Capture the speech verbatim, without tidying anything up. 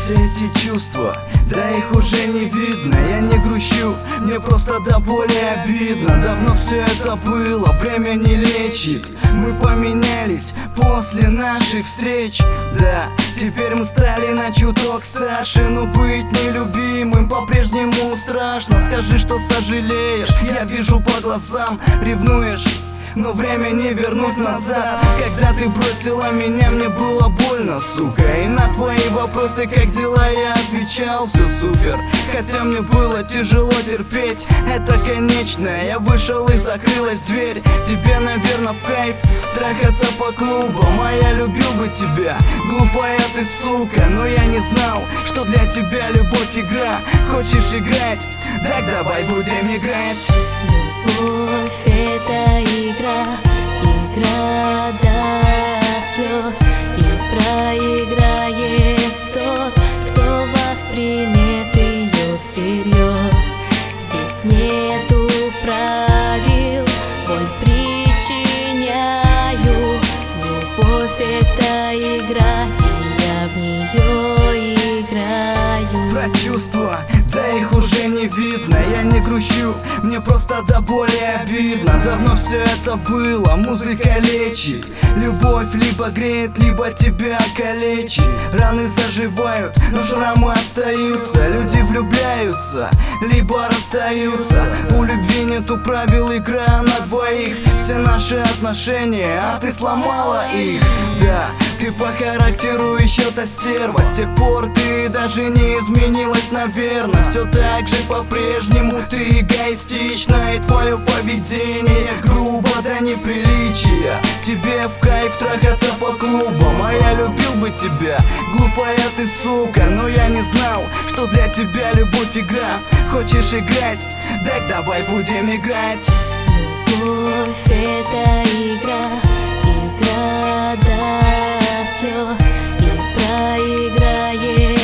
все эти чувства, да их уже не видно. Я не грущу, мне просто до боли обидно. Давно все это было, время не лечит. Мы поменялись после наших встреч. Да, теперь мы стали на чуток старше, но быть нелюбимым по-прежнему страшно. Скажи, что сожалеешь, я вижу по глазам, ревнуешь, но время не вернуть назад. Когда ты бросила меня, мне было больно, сука. И на твои вопросы, как дела, я отвечал: все супер. Хотя мне было тяжело терпеть это конечное. Я вышел и закрылась дверь. Тебе, наверное, в кайф трахаться по клубам, а я любил бы тебя, глупая ты, сука. Но я не знал, что для тебя любовь игра. Хочешь играть? Так давай будем играть. Любовь — это игра, игра до слез. И проиграет тот, кто воспримет ее всерьез. Здесь нету правил, боль причиняю. Любовь — это игра, и я в нее играю. Про чувства, да их уже не видно. Я не грущу, мне просто до боли обидно. Давно все это было, музыка лечит. Любовь либо греет, либо тебя калечит. Раны заживают, но шрамы остаются. Люди влюбляются, либо расстаются. У любви нету правил, игра на двоих. Все наши отношения, а ты сломала их. Да, ты по характеру еще та стерва. С тех пор ты даже не изменилась, наверное. Все так же по-прежнему ты эгоистична. И твое поведение грубо до неприличия. Тебе в кайф трахаться по клубам, а я любил бы тебя, глупая ты, сука. Но я не знал, что для тебя любовь игра. Хочешь играть? Так давай будем играть. Любовь — это игра, игра до слез. И проиграет